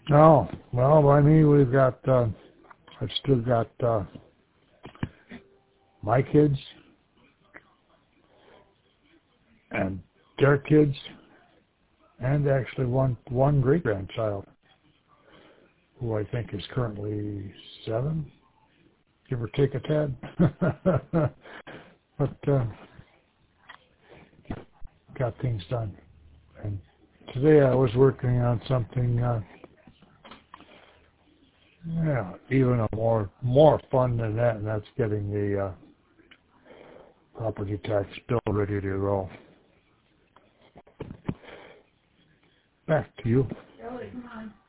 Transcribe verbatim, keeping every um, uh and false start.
Oh, well, by me, we've got, uh, I've still got uh, my kids and their kids, and actually one one great grandchild who I think is currently seven, give or take a tad. But uh, got things done. And today I was working on something, uh, yeah, even a more more fun than that, and that's getting the uh, property tax bill ready to roll. Back to you. Ellie, come on.